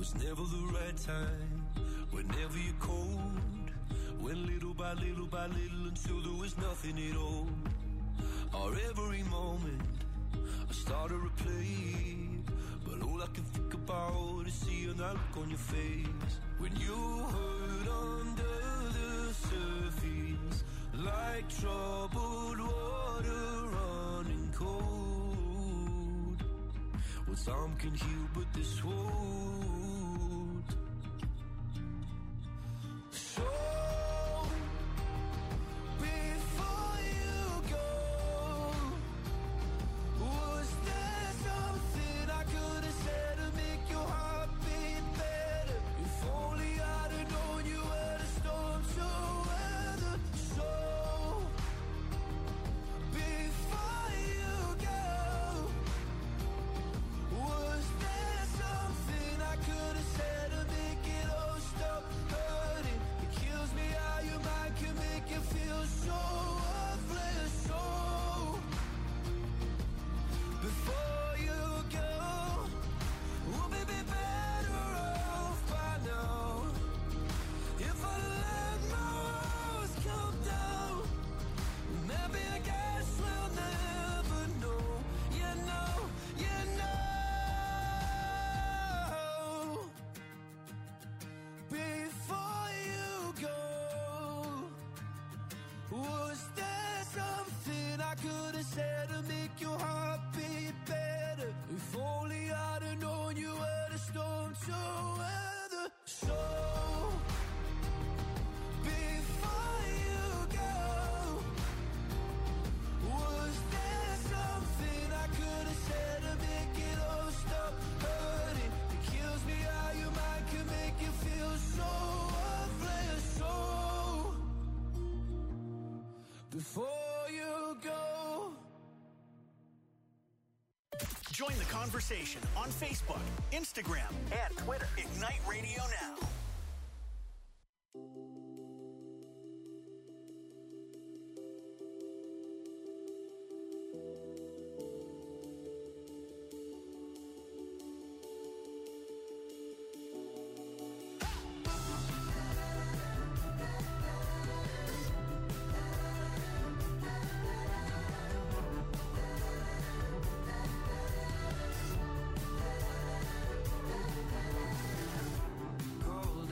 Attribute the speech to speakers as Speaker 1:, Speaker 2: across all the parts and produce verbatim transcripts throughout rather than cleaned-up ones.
Speaker 1: was never the right time. Whenever you're cold, went little by little by little until there was nothing at all. Or every moment I start to replay, but all I can think about is seeing that look on your face. When you hurt under the surface, like troubled water running cold. Well, time can heal, but this won't. So before you go, was there something I could have said to make your heart beat better? If only I'd have known you were the storm to weather. So before you go, was there something I could have said to make it all stop hurting? It kills me how your mind can make you feel so worthless. So before you go, we'll be be better off by now. If I let my walls come down, maybe I guess we'll never know. You know, you know. Before you go, was there something I could have said to make your heart beat better? If only I'd have known you were the storm to weather. So before you go, was there something I could have said to make it all stop hurting? It kills me how your mind can make you feel so worthless. So before you go.
Speaker 2: Join the conversation on Facebook, Instagram, and Twitter. Ignite Radio Now.
Speaker 1: Cold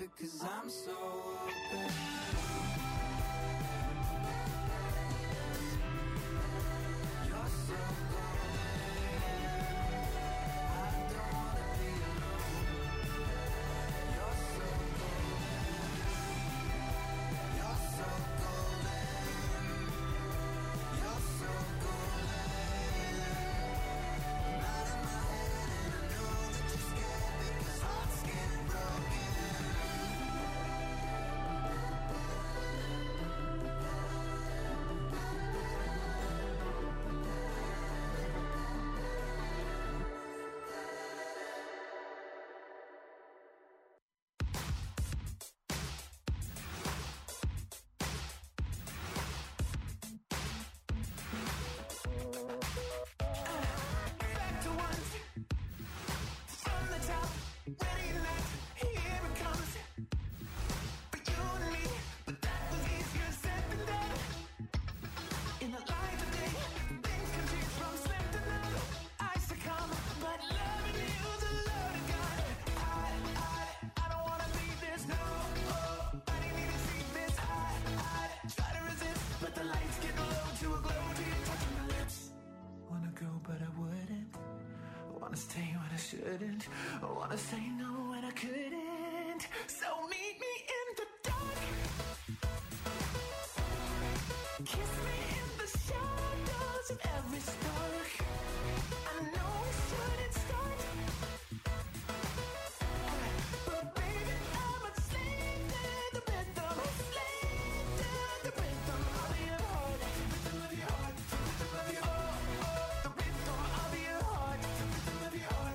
Speaker 1: because I'm so open. You're so shouldn't. I wanna say no when I couldn't. So meet me in the dark. Kiss me in the shadows of every spark. I know we shouldn't start, but baby I'm a slave to the rhythm. A slave to the rhythm of your heart. The rhythm of your heart. The rhythm of your heart. The rhythm of your heart. The rhythm of your heart.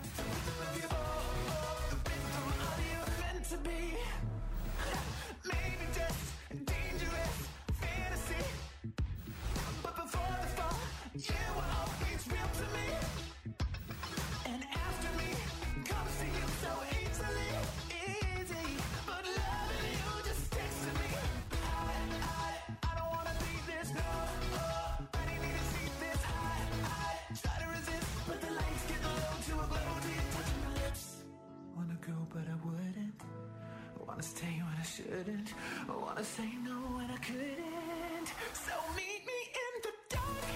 Speaker 1: To be maybe just dangerous fantasy, but before the fall you were always real to me, and after me comes to you so easily, easy, but loving you just sticks to me. I, I, I don't wanna be this, no, oh, I didn't need to see this. I, I try to resist, but the lights get low to a glow till you touch my lips. Wanna go but I wouldn't. I wanna stay when I shouldn't. I wanna say no when I couldn't. So meet me in the dark.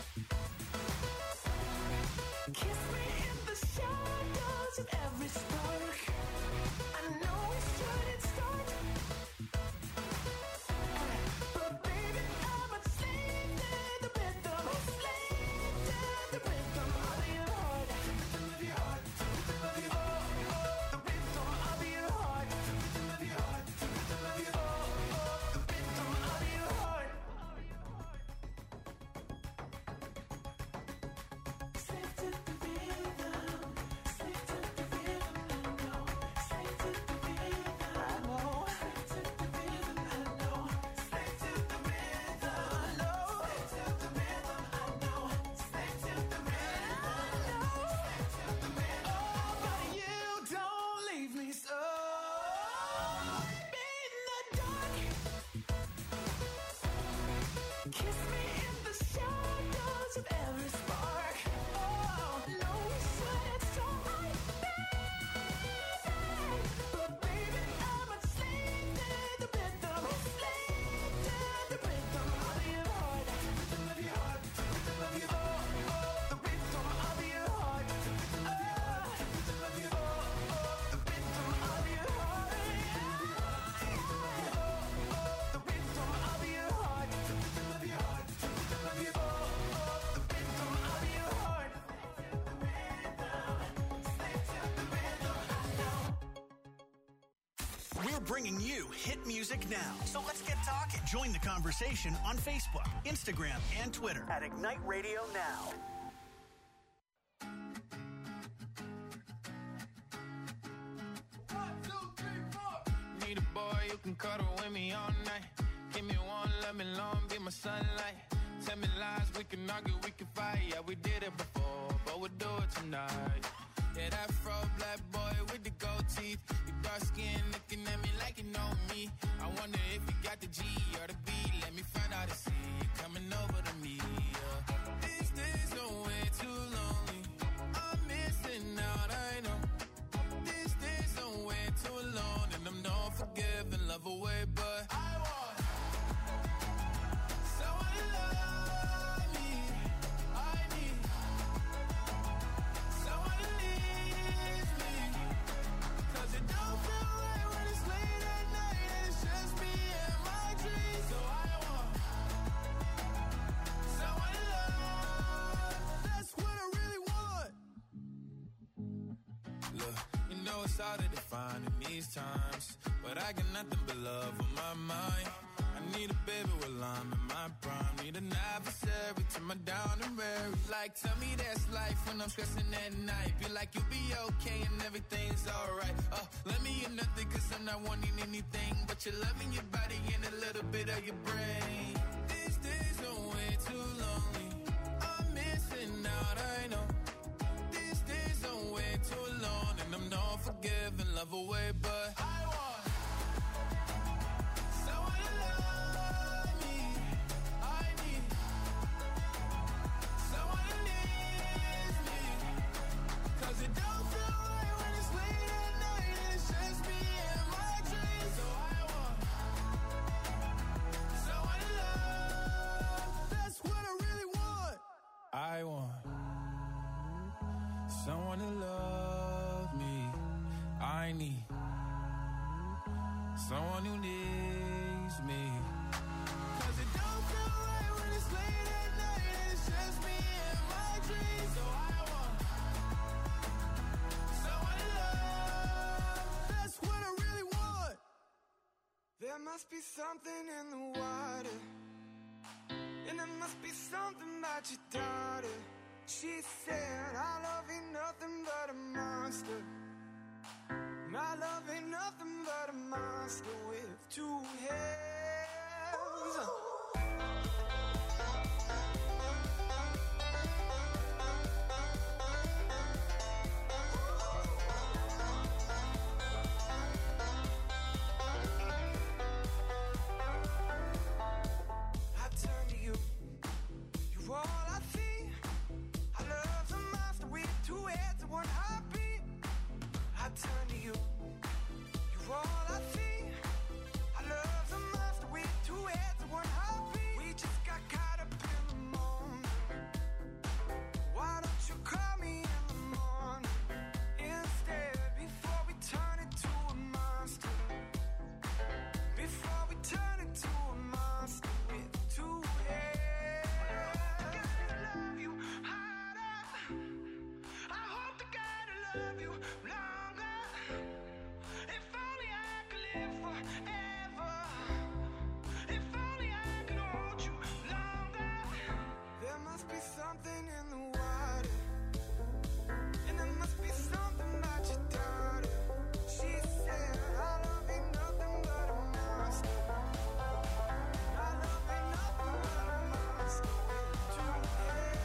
Speaker 1: Kiss me in the shadows of every spark. I know we shouldn't start, but baby I'm a slave to the rhythm. A slave to the rhythm of your heart. The rhythm of your heart. The rhythm of your heart. The rhythm of your heart. Kiss me in the shadows of every spark. Oh, no, we shouldn't start, but baby, I'm a slave to the rhythm. A slave to the rhythm of your heart. The rhythm of your heart. The rhythm of your heart. The rhythm of your heart. The rhythm of your heart. The rhythm of your heart. The rhythm of your heart.
Speaker 2: We're bringing you hit music now. So let's get talking. Join the conversation on Facebook, Instagram, and Twitter at Ignite Radio Now.
Speaker 3: One, two, three, four. Need a boy you can cuddle with me all night. Give me one, let me long, be my sunlight. Tell me lies, we can argue, we can fight. Yeah, we did it before, but we'll do it tonight. Yeah, that fro black boy with the gold teeth. Your dark skin looking at me like you know me. I wonder if you got the G or the B. Let me find out and see you coming over to me. Yeah. These days are way too lonely. I'm missing out, I know. These days are way too alone, and I'm known for Look, you know it's hard to define in these times, but I got nothing but love on my mind. I need a baby while I'm in my prime. Need an adversary to my down and weary. Like, tell me that's life when I'm stressing at night. Be like, you'll be okay and everything's alright. Uh, let me in nothing cause I'm not wanting anything but your love in your body and a little bit of your brain. These days are way too lonely. I'm missing out, I know. These days are way too long and I'm not forgiving love away, but I want someone to love me. I need someone who needs me. Cause it don't feel right when it's late at night and it's just me and my dreams. So I want someone to love. That's what I really want. I want someone to love me. I need someone who needs me. Cause it don't feel right when it's late at night and it's just me and my dreams. So I want someone to love. That's what I really want.
Speaker 4: There must be something in the water, and there must be something about your daughter. She said, our love ain't nothing but a monster. My love ain't nothing but a monster with two heads. I turn to you, you're all I see. I love a monster with two heads and one heartbeat. I turn to you, you're all I see. I love a monster with two heads and one heartbeat. We just got caught up in the moment. Why don't you call me in the morning instead, before we turn into a monster? Before we turn into a monster with two heads. I love you harder. I hope to God I love you longer. If only I could live forever. If only I could hold you longer. There must be something in the water, and there must be something about your daughter. She said, our love ain't nothing but a monster. Our love ain't nothing but a monster with two heads.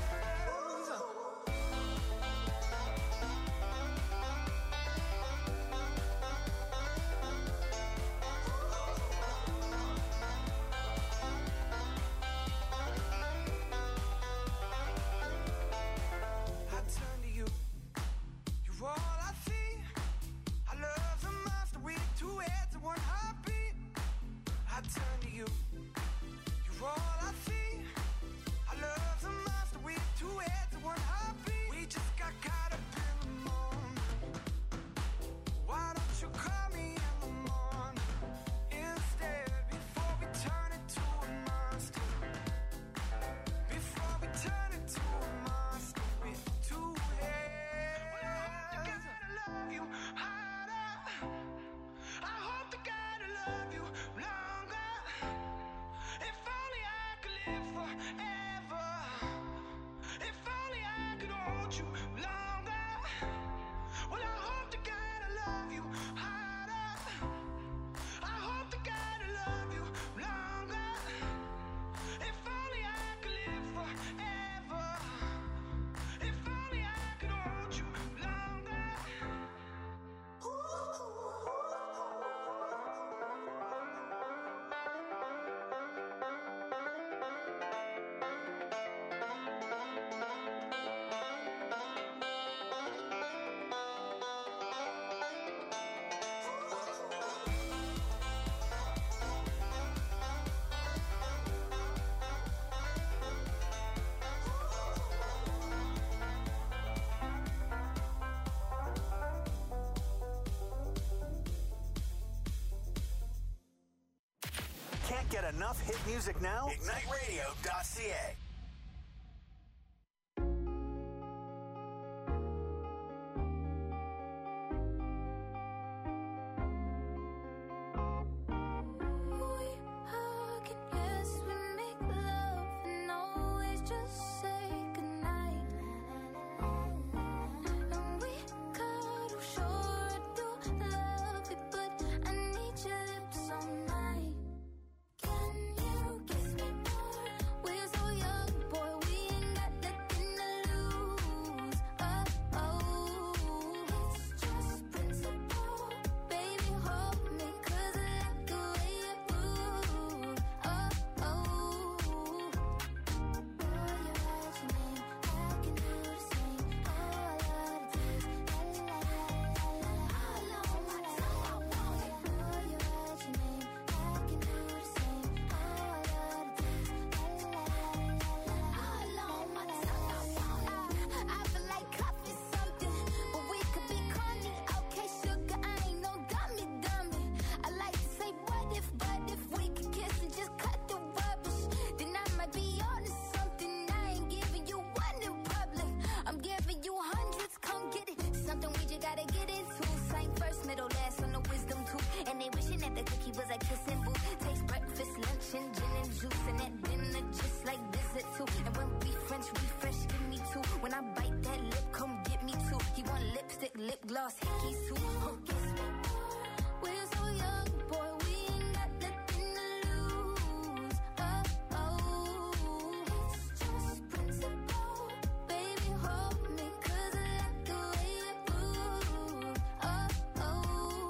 Speaker 4: I turn to you, you're all I see. I love a monster with two heads and one heartbeat. I turn to you, you're all I see. I love a monster with two heads and one heartbeat. We just got caught up in the moment. Why don't you call me in the morning instead, before we turn into a monster? Before we turn into a monster with two heads. Well, I hope to God I love you harder. I hope to God I love you longer. If only I could live forever. If only I could hold you longer. Well, I hope to God I love you harder. I hope to God I love you longer. If only I could live forever. If only I could hold you longer.
Speaker 2: Can't get enough hit music now? Ignite radio dot c a.
Speaker 5: lipstick, lip gloss, hickey suit. Oh, guess what? We're so young, boy, we ain't got nothing to lose. Oh, oh, it's just principle. Baby, hold me, 'cause I like the way you move. Oh, oh,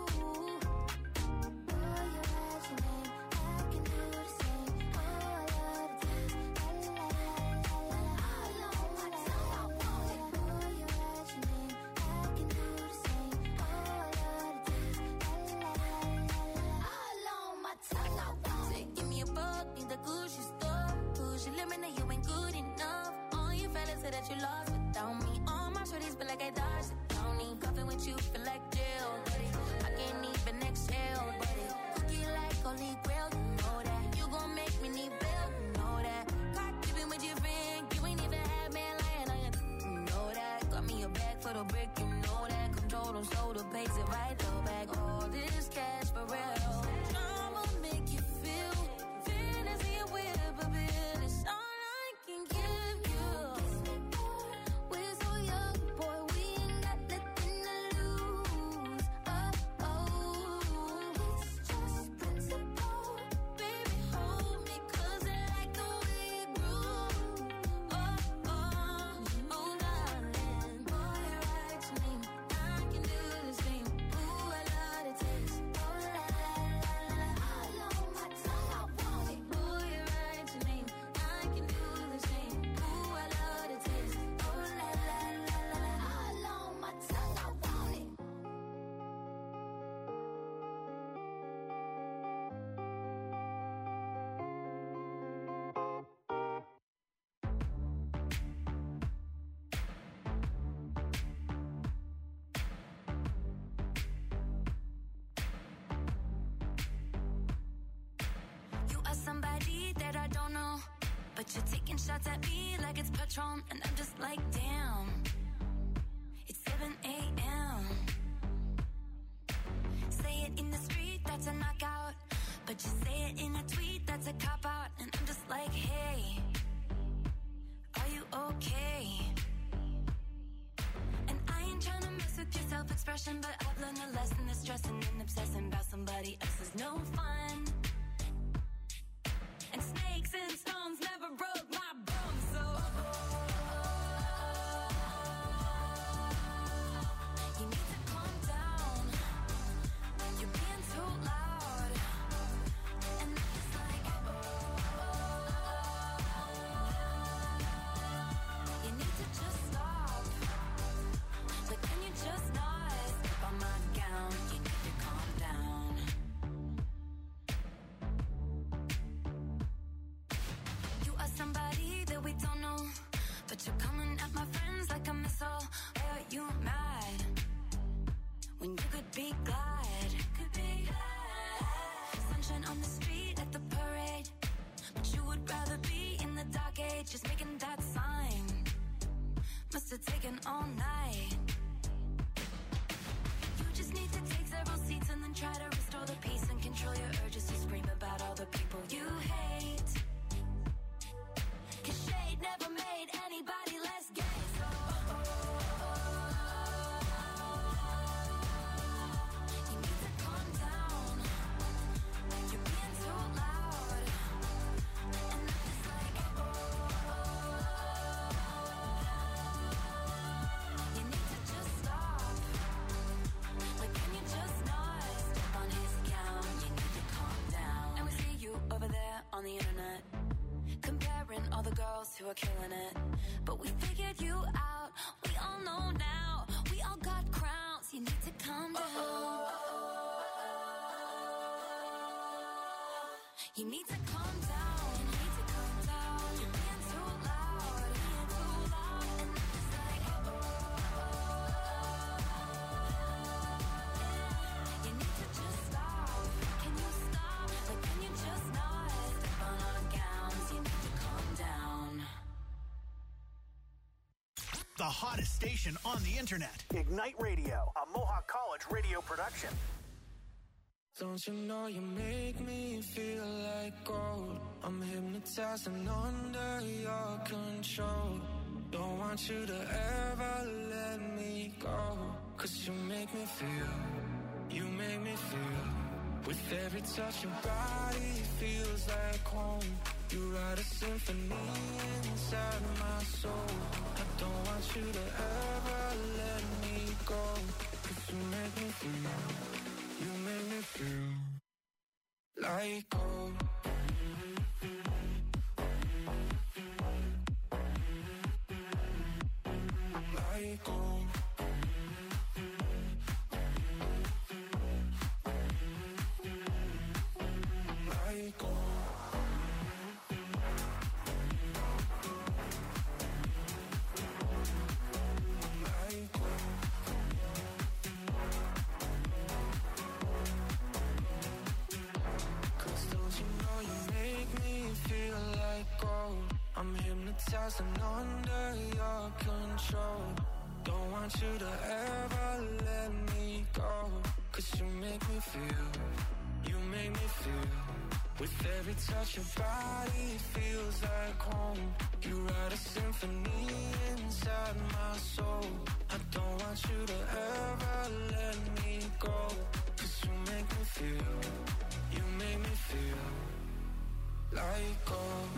Speaker 5: boy, you write your name, I can do the same. Oh, I love the taste, la la la la la la. All on my tongue, I want it. Boy, you write your name, I can do the same. Oh, I love the taste, la la la la la. All on my tongue, I want it. Give me a fuck, need the Gucci stuff. Push your limit, now you ain't good enough. All you fellas say that you lost without me. All my shorties feel like I dodged the county. Coughing with you feel like jail, buddy. I can't even exhale, buddy. Cookie like holy grail, you know that. You gon' make me need bail, you know that. Got keeping with your friend, you ain't even had man lying on you, you know that. Got me a bag for the brick, you know that. Control them, slow the pace, it right though back. All this cash for real. I'ma make you feel fantasy and whip a bit. It's all I can give you. We're so young, boy, we ain't got nothing to lose. Oh, oh, it's just principle. Baby, hold me, 'cause I like the way you groove. Oh, oh, oh, darling. Boy, you write your name, I can do the same. Ooh, I love the taste. Oh, la, la, la, la, la. All on my tongue, I want it. Boy, you write your name, I can do the same. Ooh, I love the taste. Oh, la, la, la, la, la. All on my tongue, I want it. You are somebody that I don't know, but you're taking shots at me like it's Patron, and I'm just like, damn. It's seven a.m. Say it in the street, that's a knockout, but you say it in a tweet, that's a cop out, and I'm just like, hey, are you okay? And I ain't trying to mess with your self-expression, but I've learned a lesson that stressing and obsessing about somebody else is no fun. And snakes and stones never broke my bones, so you need to calm down. You're being too loud, and I'm just like, you need to just stop. But can you just not step on my gown? You need to calm down. You are somebody that we don't know, but you're coming at my friends like a missile. Why are you mad when you could be glad? Could be glad. Sunshine on the street at the parade, but you would rather be in the dark age, just making that sign. Must have taken all night. You just need to take several seats and then try to restore the peace and control your urges to scream about all the people you hate. 'Cause shade never made anybody less gay, so you need to calm down. You're being too loud, and I'm just like, you need to just stop. Like, can you just not step on his gown? You need to calm down. And we see you over there on the internet, comparing all the girls who are killing it. But we figured you out, we all know now. We all got crowns, you need to calm down. You need to calm down, you need to calm down. You're being too loud, being too loud. And I'm just like, you need to just stop. Can you stop? Like, can you just not step on our gowns? You need to calm down.
Speaker 2: The hottest station on the internet. Ignite Radio, a Mohawk College radio production.
Speaker 6: Don't you know you make me feel like gold? I'm hypnotized and under your control. Don't want you to ever let me go. 'cause you make me feel, you make me feel. With every touch your body feels like home. You write a symphony inside my soul. I don't want you to ever let me go, 'cause you make me feel, you make me feel like gold. Like gold. Like gold. Like gold. Cause don't you know you make me feel like gold. I'm hypnotized and under your control. Don't want you to ever let me go, 'cause you make me feel, you make me feel. With every touch your body feels like home. You write a symphony inside my soul. I don't want you to ever let me go, 'cause you make me feel, you make me feel like gold.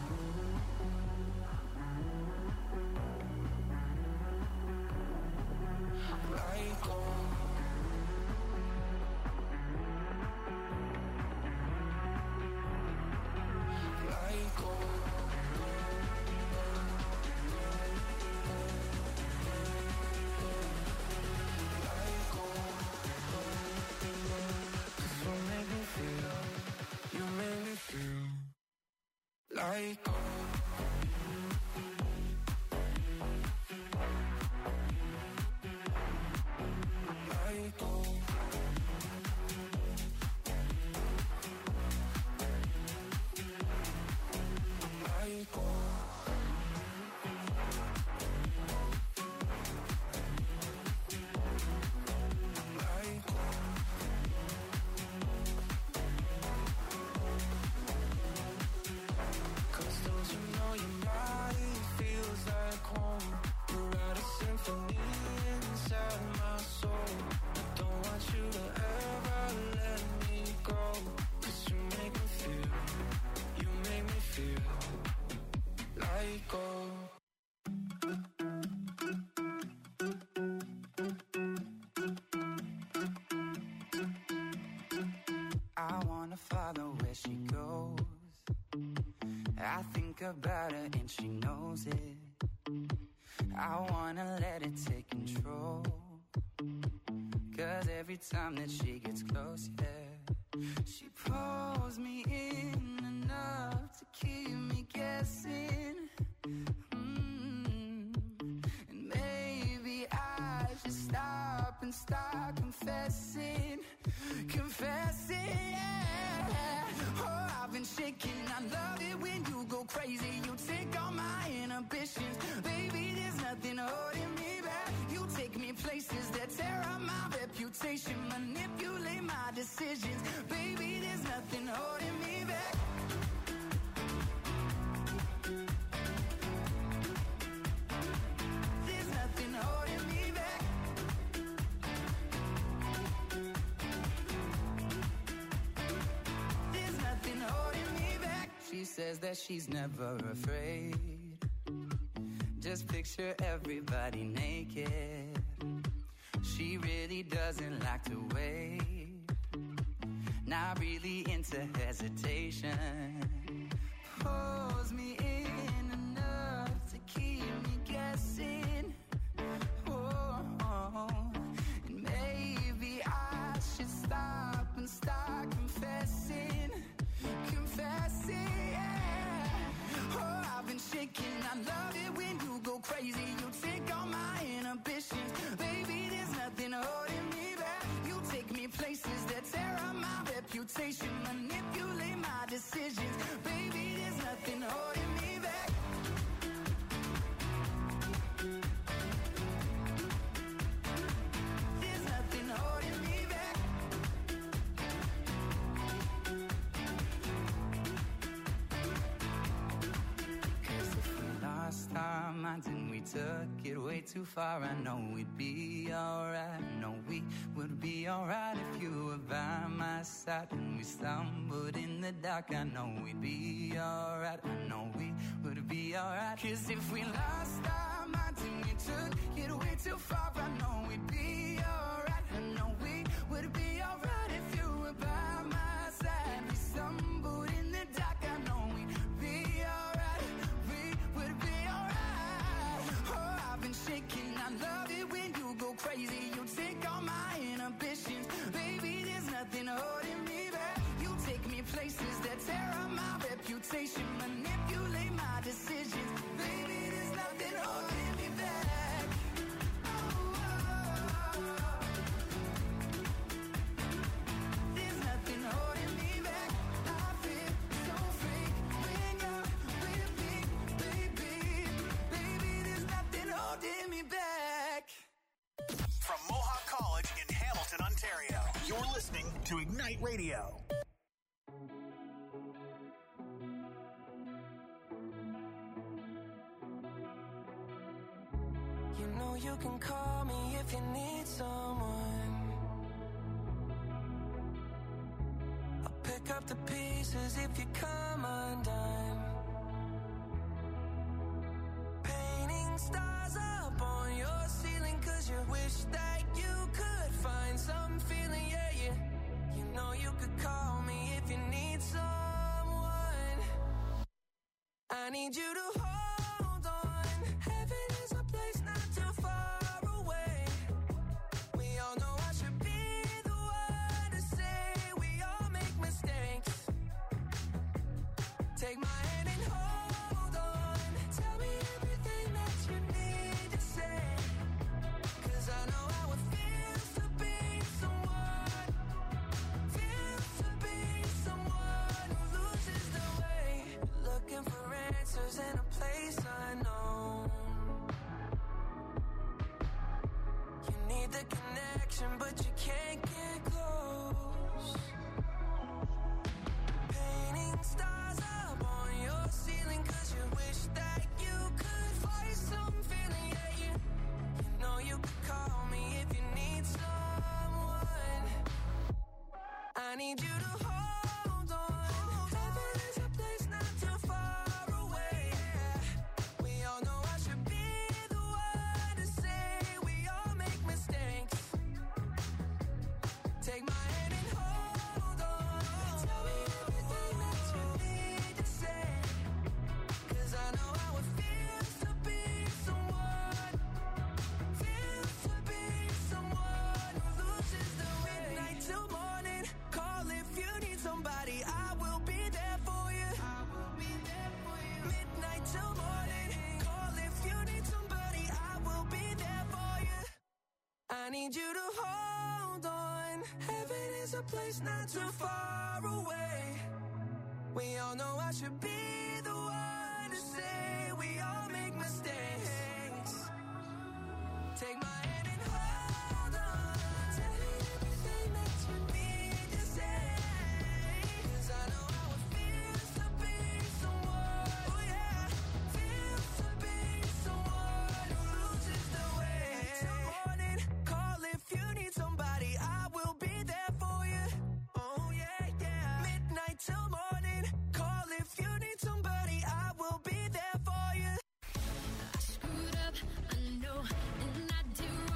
Speaker 6: Like gold. Like gold. Like gold. 'Cause you make me feel, you make me feel like gold. Like gold. Like gold. Like gold. Cause don't you know your body feels like home. You write a symphony inside my soul. I don't want you to ever let me go, 'cause you make me feel, you make me feel like gold.
Speaker 7: I wanna follow where she goes. I think about her and she knows it. I wanna let it take control, 'cause every time that she gets close, yeah, she pulls me in enough to keep me guessing. Mm. And maybe I should stop and start confessing, confessing, yeah. Oh, I've been shaking. I love it when you go crazy. You take all my inhibitions. Baby, there's nothing holding me back. You take me places that tear up my reputation, manipulate my decisions. Baby, there's nothing holding me back. There's nothing holding me back. There's nothing holding me back. She says that she's never afraid. Just picture everybody naked. She really doesn't like to wait. Not really into hesitation. Pulls me in enough to keep me guessing. Oh, oh. And maybe I should stop and start confessing, confessing, yeah. Oh, I've been shaking. I love it when you go crazy. You take all my inhibitions. Baby, there's nothing holding me back. You take me places that tear up my reputation, manipulate my decisions. Baby, there's nothing holding me back. way too far. I know we'd be alright. I know we would be alright if you were by my side. And we stumbled in the dark. I know we'd be alright. I know we would be alright. Cause if we lost our minds and we took it way too far, I know we'd be alright. I know we would be alright if you were by my side. We stumbled in the dark. I know we'd be alright. We would be alright. Oh, I've been shaking. I love it when you go crazy. You take all my inhibitions. Baby, there's nothing holding me back. You take me places that tear up my reputation. Manipulate my decisions. Baby, there's nothing holding me back. Oh, oh, oh. There's nothing holding me back. I feel so free when you're with me, baby. Baby, there's nothing holding me back.
Speaker 2: From Mohawk College in Hamilton, Ontario, you're listening to Ignite Radio.
Speaker 6: You know you can call me if you need someone. I'll pick up the pieces if you come undone. Painting stars up on your ceiling, cause you wish that you could find some feeling, yeah, yeah. You know you could call me if you need someone. I need you to hold on. Heaven is a place not too far away. We all know I should be the one to say we all make mistakes. Take my hand and hold on. Tell me everything that you need to say. Cause I know how it feels to be someone. Feels to be someone who loses the way. Looking for answers in a place unknown. You need the connection, but you can't get close. Painting stars up on your ceiling, cause you wish that you could find some feeling, yeah, yeah. You know you could call me if you need someone. I need you to hold on. Heaven is a place not too far away. We all know I should be the one to say we all make mistakes. Take my hand and hold on. Tell me everything that you need to say. Cause I know how it feels to be someone. Feels to be someone who loses the way. Midnight till morning. Call if you need somebody. I will be there for you. I will be there for you. Midnight till morning. Call if you need somebody. I will be there for you. I need you to hold on. Heaven is a place not too far away. We all know I should be the one to say we all make mistakes. Take my hand and hold on. Tell me everything that you need to say. Cause I know how it feels to be someone. Oh yeah. Feels to be someone who loses the way. Till morning, call if you need somebody. I will be there for you. Oh yeah, yeah. Midnight till morning, call if you need somebody. I will be there for you.
Speaker 5: I screwed up, I know, and I did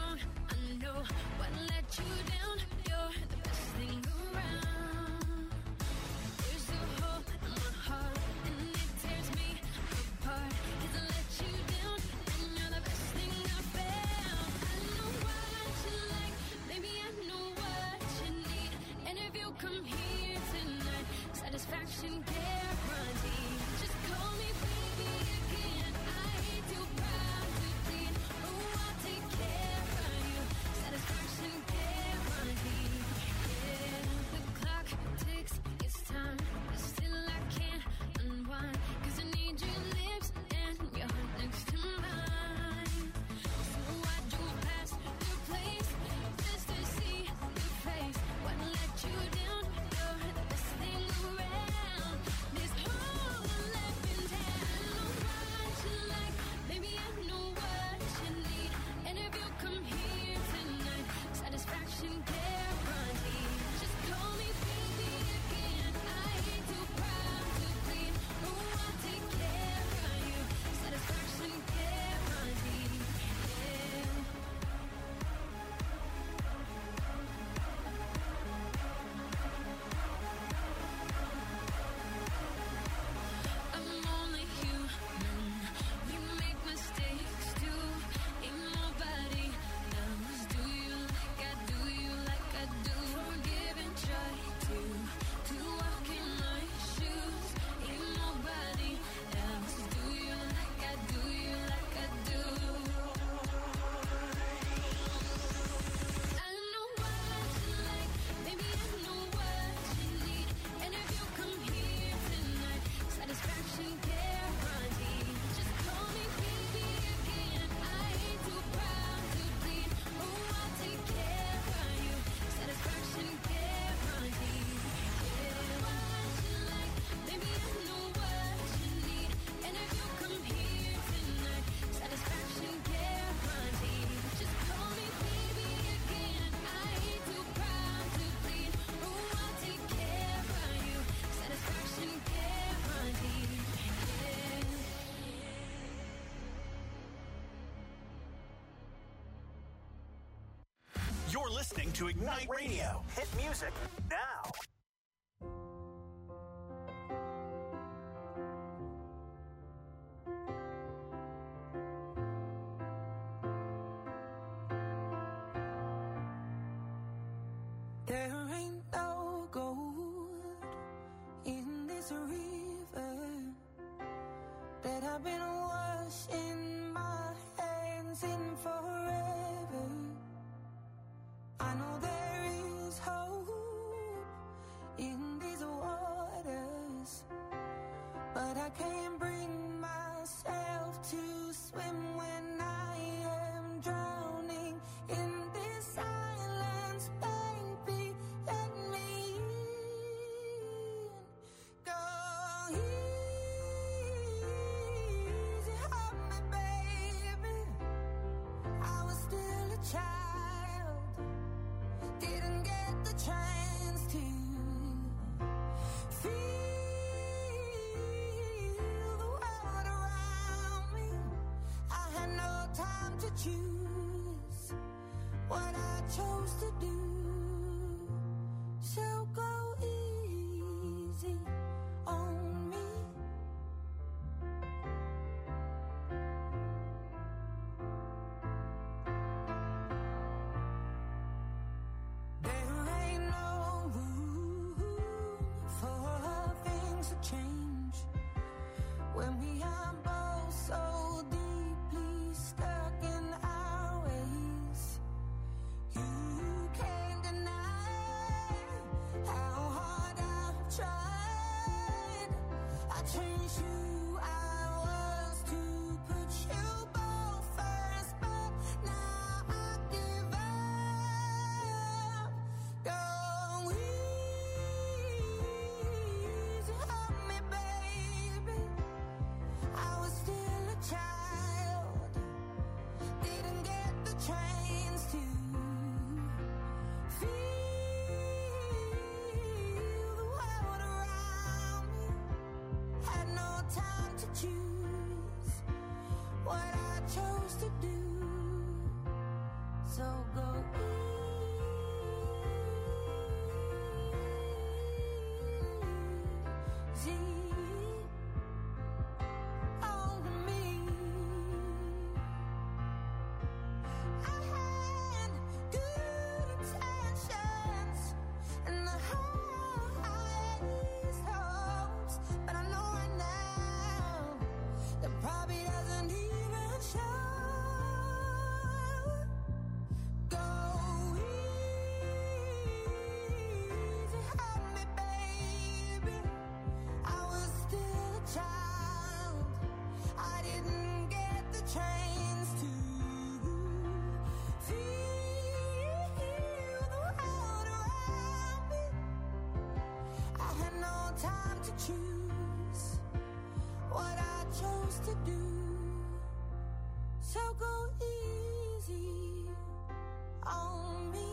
Speaker 2: listening to Ignite Radio. Hit music now.
Speaker 6: There ain't no gold in this river that I've been washing my hands in forever. I know there is hope in these waters, but I can't bring myself to swim when I am drowning in this silence. Baby, let me in. Go easy on me, baby. I was still a child, didn't get the chance to feel the world around me. I had no time to choose what I chose to do. So go easy on me. There ain't no room for things to change when we are both so deeply stuck in our ways. You can't deny how hard I've tried. I changed who I was to put you both first, but now I give up. Go easy on me, baby. I was still a child, didn't get the chance to feel the world around me. Had no time to choose what I chose to do. So go easy on me. I had good intentions and the highest hopes, but I know right now that probably doesn't even show. Go easy on me, baby. I was still a child, I didn't get the chance to feel the world around me. I had no time to choose what I chose to do. So go easy on me.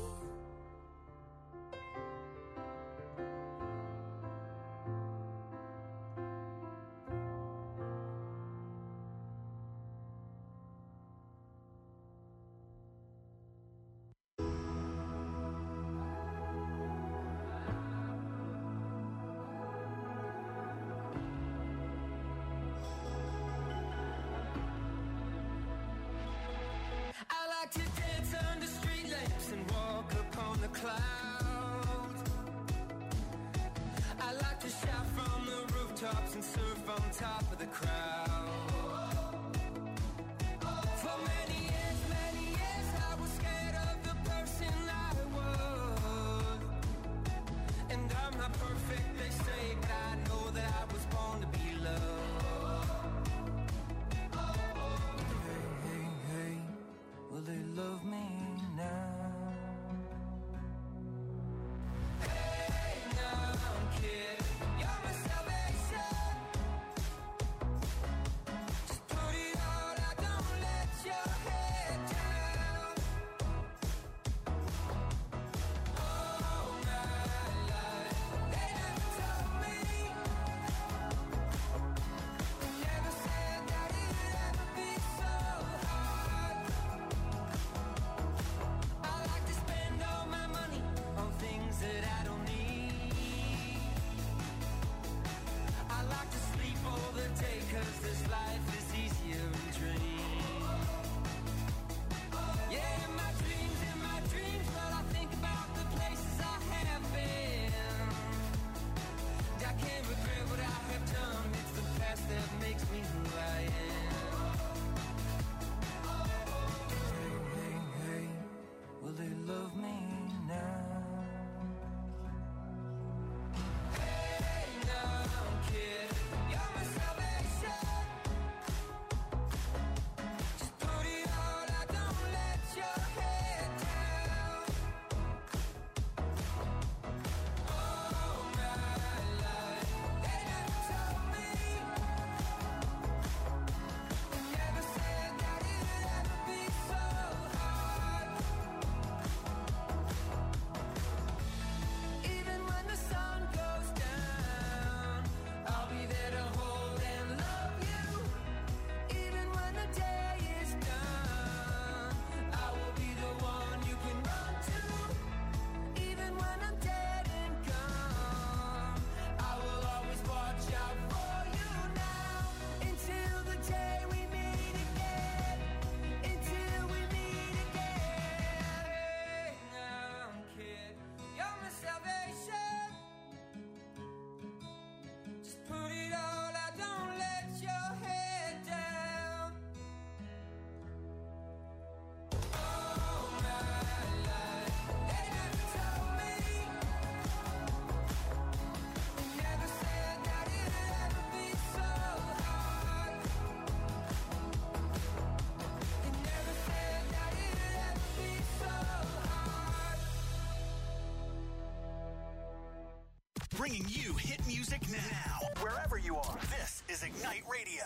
Speaker 2: bringing you hit music now. Wherever you are, this is Ignite Radio.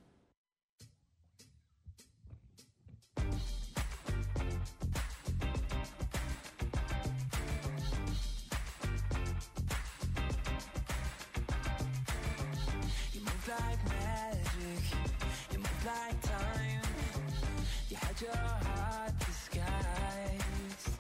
Speaker 6: You move like magic, you move like time. You had your heart disguised.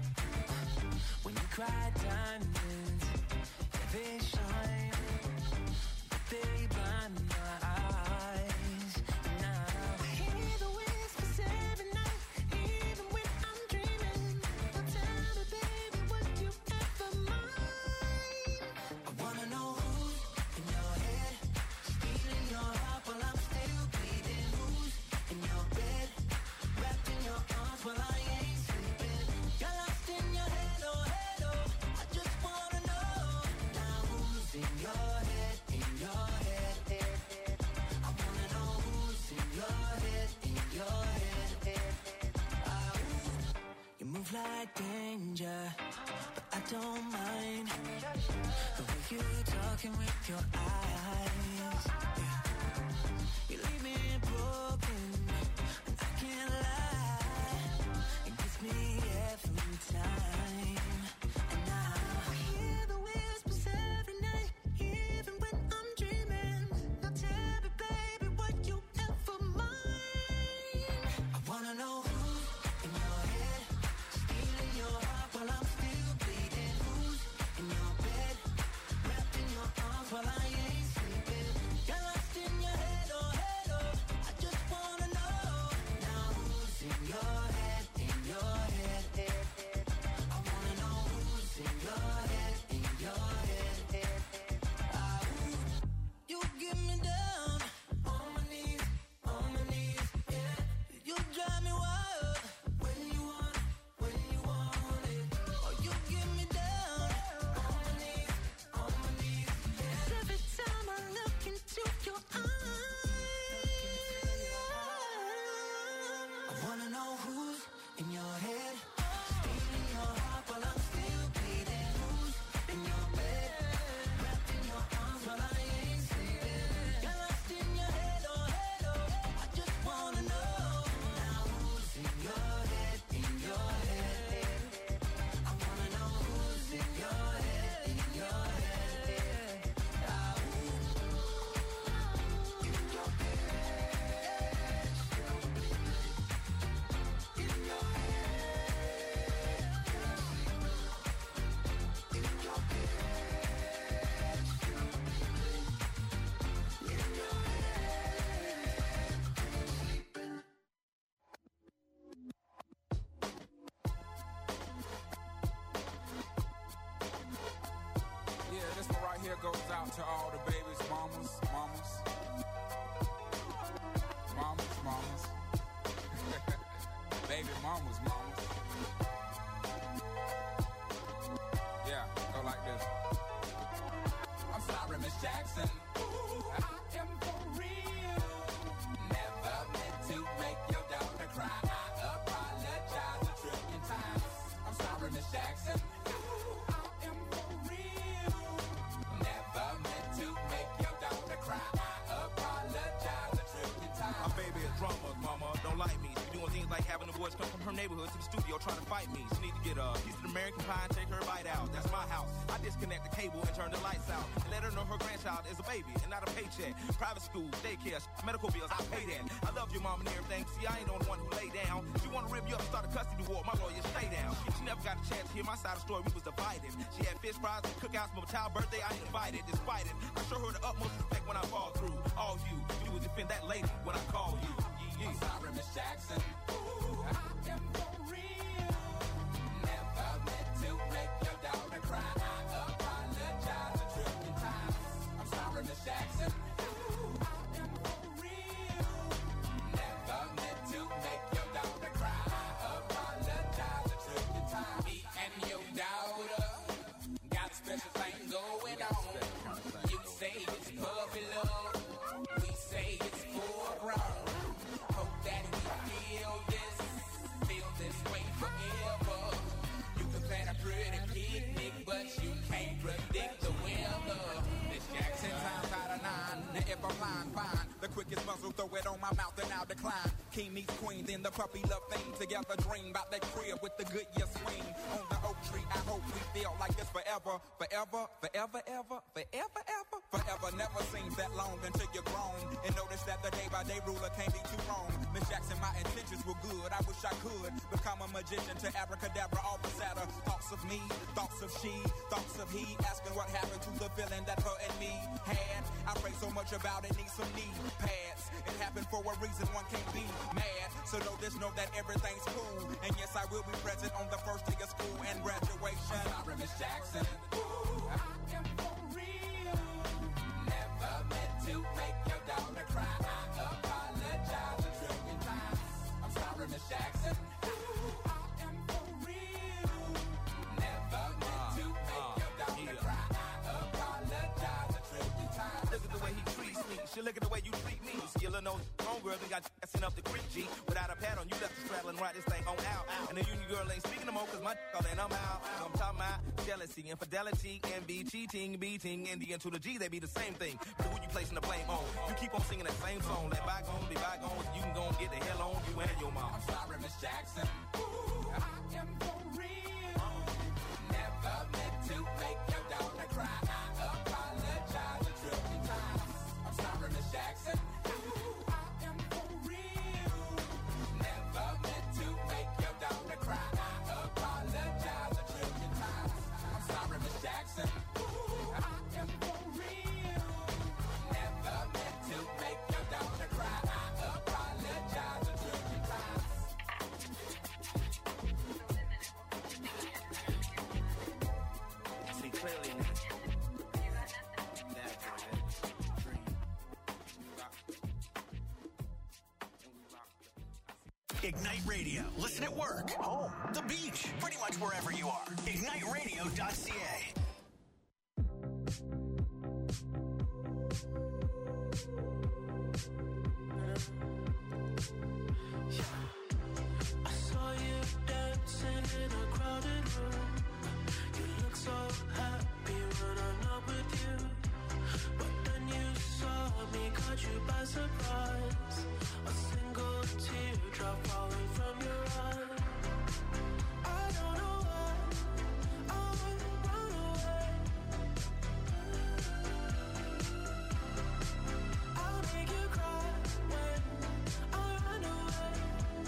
Speaker 6: When you cry diamonds, yeah, they shine, but they blind my eyes. Now I hear the whispers every night, even when I'm dreaming. Now tell me, baby, would you ever mind? I wanna know who's in your head, stealing your heart while I'm still bleeding. Who's in your bed, wrapped in your arms while I ain't sleeping. You're lost in your head, oh head, oh. I just wanna know now who's in your head, in your head, head, head. I wanna know who's in your head, in your head, head, head. Ah, ooh. You move like danger, but I don't mind the way you talking with your eyes. Yeah. You leave me broken, and I can't lie. It gets me every time. And now I hear the whispers every night, even when I'm dreaming. Now tell me, baby, would you ever mind? I wanna know who's in your head, stealing your heart while I'm still bleeding. Who's in your bed, wrapped in your arms while I ain't sleeping. You're lost in your head, oh head, oh. I just wanna know now who's in your head, in your head, head, head. I wanna know who's in your head, in your head, head, head. Ah, ooh. You get me down on my knees, on my knees, yeah. You drive me wild when you want it, when you want it. Oh, you get me down on my knees, on my knees, yeah. 'Cause every time I look into your eyes, I wanna know who's in your head, stealing your heart while I'm still bleeding. Who's in your bed, wrapped in your arms while I ain't sleeping. You're lost in your head, oh head, oh. I just wanna know now who's in your head, in your head, head, head. I wanna know who's in your head, in your head, head. Ah, ooh. In your head, still bleeding. In your head, in your head, still bleeding. In your head, sleeping.
Speaker 8: Yeah, this one right here goes out to all the babies, mamas, mamas. Mamas, mamas. Baby mamas, mamas. Yeah, go like this. I'm sorry, Miss Jackson. Ooh, I am for real. Never meant to make your daughter cry. I apologize a trillion times. I'm sorry, Miss Jackson. Ooh, I am for real. Never meant to make your daughter cry. I apologize a trillion times.
Speaker 9: My baby is drama, mama. Don't like me. She doing things like having the boys come from her neighborhood to the studio trying to fight me. She need to get a piece of American pie and take her bite out. That's my house. I disconnect the cable and turn the lights out. And let her know her grandchild is a baby and not a paycheck. Private school, daycare, medical bills, I pay that. I love your mom and everything. See, I ain't the only one who lay down. She wanna rip you up and start a custody war. My lawyer, stay down. She never got a chance to hear my side of the story. We was divided. She had fish fries and cookouts for my child's birthday. I invited, despite it. I show her the utmost respect when I fall through. All you, you would defend that lady when I call you.
Speaker 8: I'm sorry, Miss Jackson. Ooh, I am for real. Never meant to make your daughter cry. I apologize a trillion times. I'm sorry, Miss Jackson. Ooh, I am for real. Never meant to make your daughter cry. I apologize a trillion times. Me and your daughter got a special thing going on. You say it's puppy love. We say it's foreground. Hope that we feel this, feel this way forever. You can plan a pretty picnic, but you can't predict the weather.
Speaker 9: quick as muzzle, throw it on my mouth and I'll decline. King meets queen, then the puppy love thing. Together dream about that crib with the good year swing. On the oak tree, I hope we feel like this forever. Forever, forever, ever, forever, ever. Forever never seems that long until you're grown. And notice that the day by day ruler can't be too wrong. Miss Jackson, my intentions were good. I wish I could become a magician to abracadabra, all the sadder. Thoughts of me, thoughts of she, thoughts of he. Asking what happened to the feeling that her and me had. I pray so much about it, need some knee pads. It happened for a reason, one can't be mad. So know this, know that everything's cool. And yes, I will be present on the first day of school and graduation.
Speaker 8: I'm sorry, Miss Jackson. Ooh, I am for real. Never meant to make your daughter cry. I apologize a trillion times. I'm sorry, Miss Jackson. Ooh, I am for real. Never meant to make your daughter cry. I apologize a trillion times.
Speaker 9: Look at the way he treats me. She look at the way you treat me. Skillin' those homegirls and got assin' up the creek, G. Without a pad on, you left the straddle and ride this thing on out. And the union girl ain't speaking no more, cause my all and I'm out. I'm talking about jealousy, infidelity, envy, cheating, beating, and the N to the G, they be the same thing. But who you placing the blame on? You keep on singing that same song. Let bygones be bygones. You can go and get the hell on you and your mom.
Speaker 8: I'm sorry, Miss Jackson. Ooh, I am for real. Never meant to make your daughter cry. I apologize a trillion times. I'm sorry, Miss Jackson. Ooh, I am for real. Never meant to make your daughter cry. I apologize a trillion times. I'm sorry, Miss Jackson. Ooh, I am for real. Never meant to make your daughter cry. I apologize a trillion times.
Speaker 9: See clearly now. That's right. Dream.
Speaker 2: Ignite Radio. Listen at work, home, the beach, pretty much wherever you are. ignite radio dot c a.
Speaker 6: I saw you dancing in a crowded room. You look so happy when I'm not with you. But then you saw me, caught you by surprise. A single teardrop falling from your eye. I don't know why I would run away. I'll make you cry when I run away.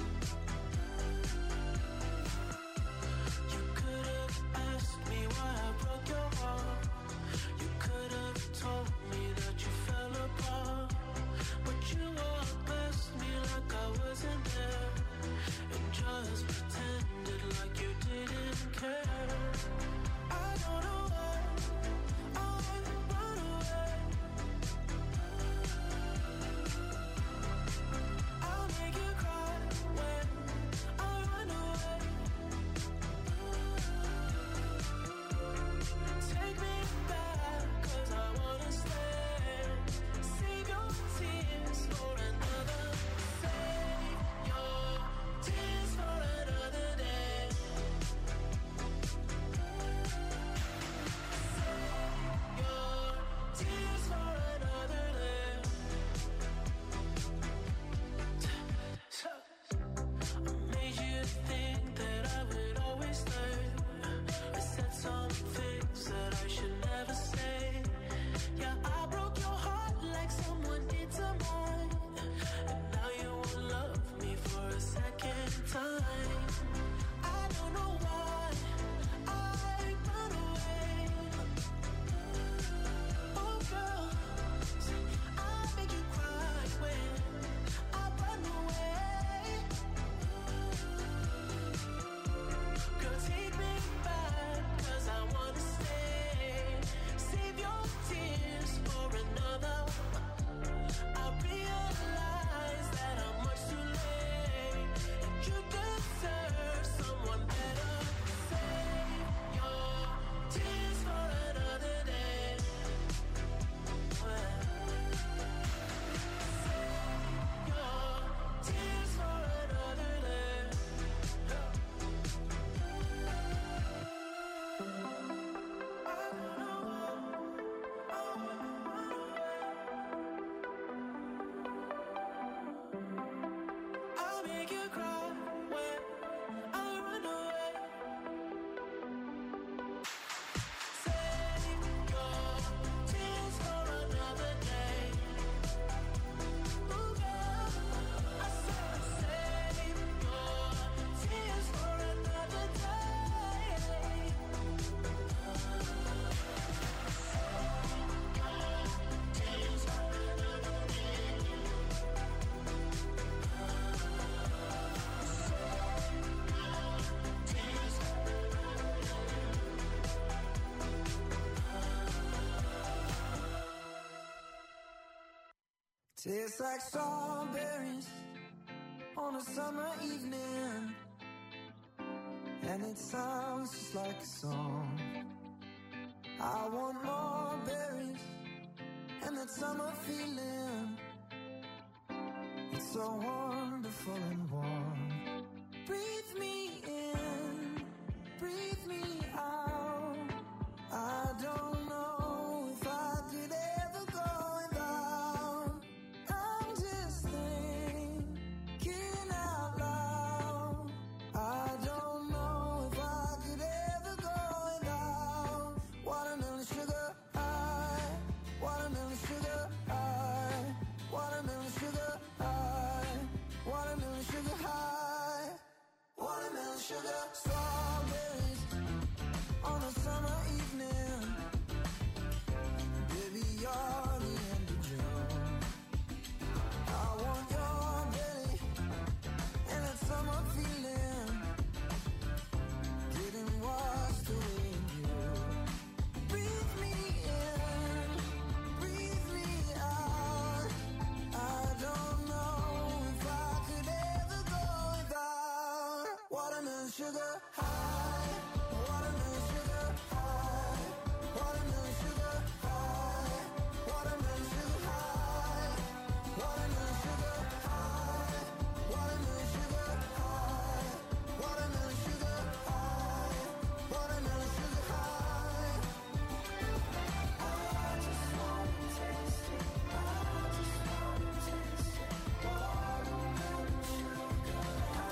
Speaker 10: Tastes like strawberries on a summer evening, and it sounds just like a song. I want more berries and that summer feeling. It's so wonderful and warm. Breathe me in, breathe me out. I don't know if I could ever go without. I'm just thinking out loud. I don't know if I could ever go without. Watermelon sugar high, watermelon sugar high, watermelon sugar high, watermelon sugar high, watermelon sugar. Strawberries on a summer evening. Baby, you're the end of June. I want your belly and that summer feeling, getting washed away in you. Breathe me in, breathe me out. I don't know if I could ever go without. Watermelon sugar high, watermelon sugar high, watermelon sugar high, watermelon sugar high, watermelon sugar high, watermelon sugar high, watermelon sugar high, watermelon sugar high. I just wanna taste it, I just wanna taste it. Watermelon sugar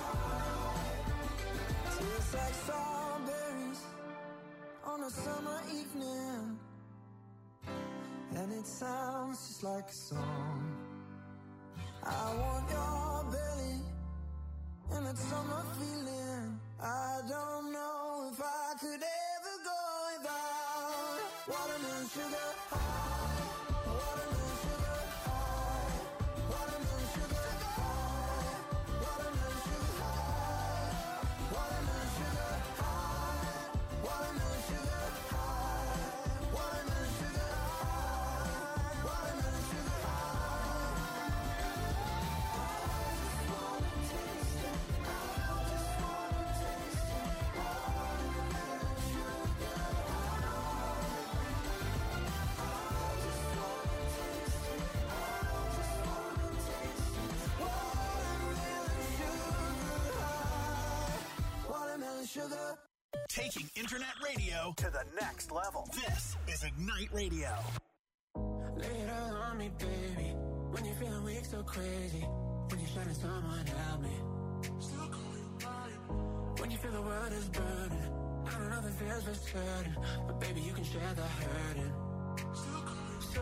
Speaker 10: high. Tastes like strawberries on a summer evening, and it sounds just like a song. I want your belly and that summer feeling. I don't know if I could ever go without. Watermelon sugar high, watermelon sugar high, watermelon sugar high, watermelon sugar high, watermelon sugar high, watermelon sugar high, watermelon sugar high, watermelon sugar high. I just wanna taste it, I just wanna taste it. Watermelon sugar high. I just wanna taste it, I just wanna taste it. Watermelon sugar high, watermelon sugar.
Speaker 2: Taking internet radio to the next level. This is Ignite Radio.
Speaker 6: Lay it all on me, baby. When you're feeling weak, so crazy. When you're shining, someone help me. When you feel the world is burning, I don't know if it feels for certain, but baby, you can share the hurting. So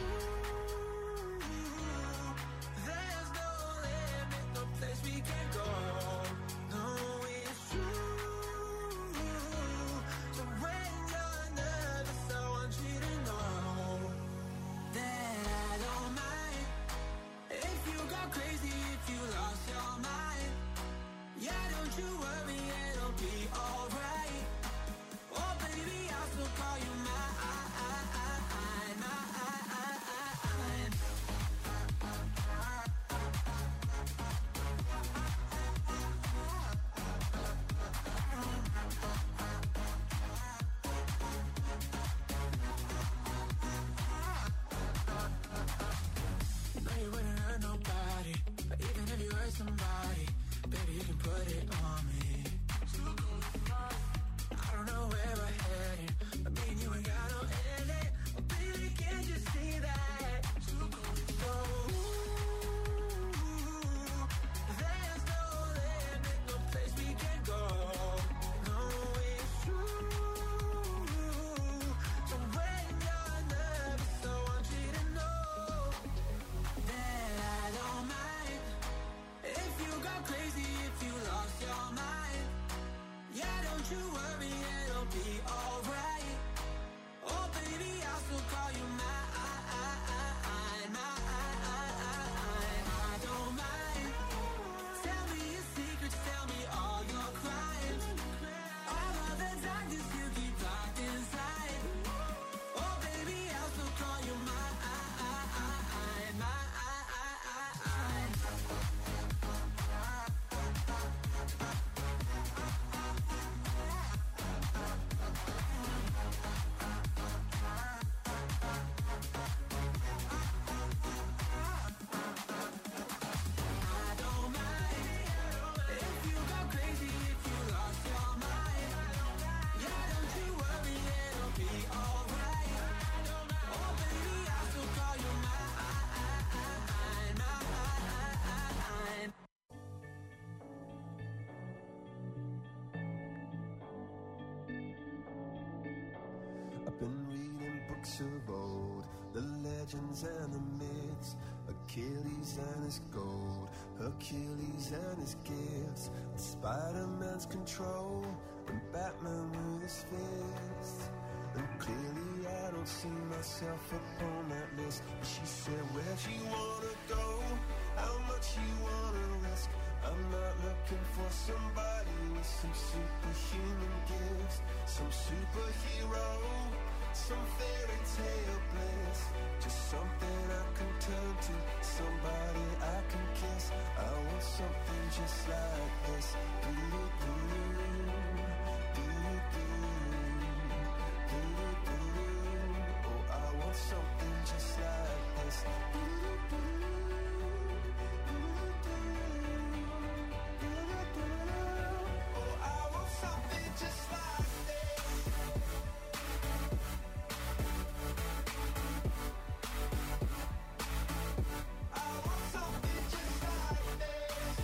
Speaker 6: there's no limit, no place we can go. No, it's true. So when you're nervous, I want you to know that I don't mind if you go crazy, if you lost your mind. Yeah, don't you worry, it'll be alright. Oh baby, I'll still call you mine, mine. You know you wouldn't hurt nobody, but even if you hurt somebody, baby, you can put it on me. I don't know where we're heading, but me and you ain't got no ending. Oh, baby, can't you see that? So, there's no limit, no place we can go. No, it's true. So when you're nervous, I want you to know that I don't mind if you go crazy, if you lost your mind. Yeah, don't you worry, it'll be alright. Oh baby, I'll still call you mine, mine. I don't mind. Tell me your secrets, tell me all your crimes, all of the darkness you keep locked inside. Oh baby, I'll still call you mine, mine.
Speaker 11: Been reading books of old, the legends and the myths, Achilles and his gold, Hercules and his gifts, Spider-Man's control, and Batman with his fists. And clearly I don't see myself upon that list. But she said, where'd you wanna go? How much you wanna risk? I'm not looking for somebody with some superhuman gifts, some superhero, some fairy tale bliss. Just something I can turn to, somebody I can kiss. I want something just like this. Do-do-do, do-do-do, do-do-do. Oh, I want something just like this. Do-do-do, do-do-do, do-do-do. Oh, I want something just like this. I want something just like this.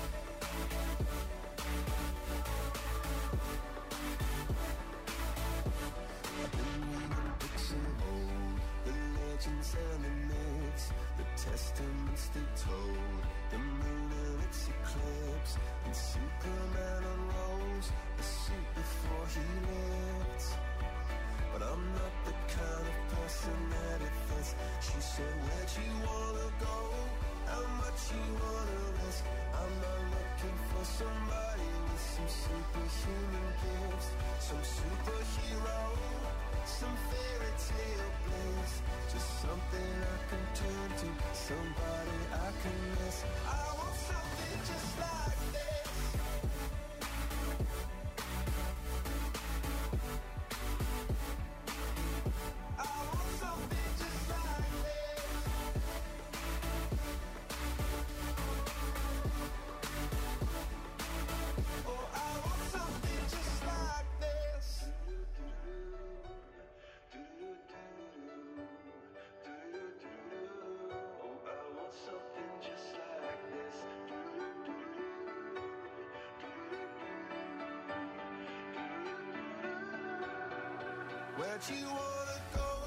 Speaker 11: I've been reading books of old, the legends and the myths, the testaments they told, the moon and its eclipse, and Superman unrolls the suit before he lived. But I'm not the kind of person that it fits. She said, where'd you wanna go? How much you wanna risk? I'm not looking for somebody with some superhuman gifts, some superhero, some fairy tale bliss. Just something I can turn to, somebody I can miss. I want something just like this. I want something just like this. Oh, I want something just like this. Oh, I want something just like this. Where'd you wanna go?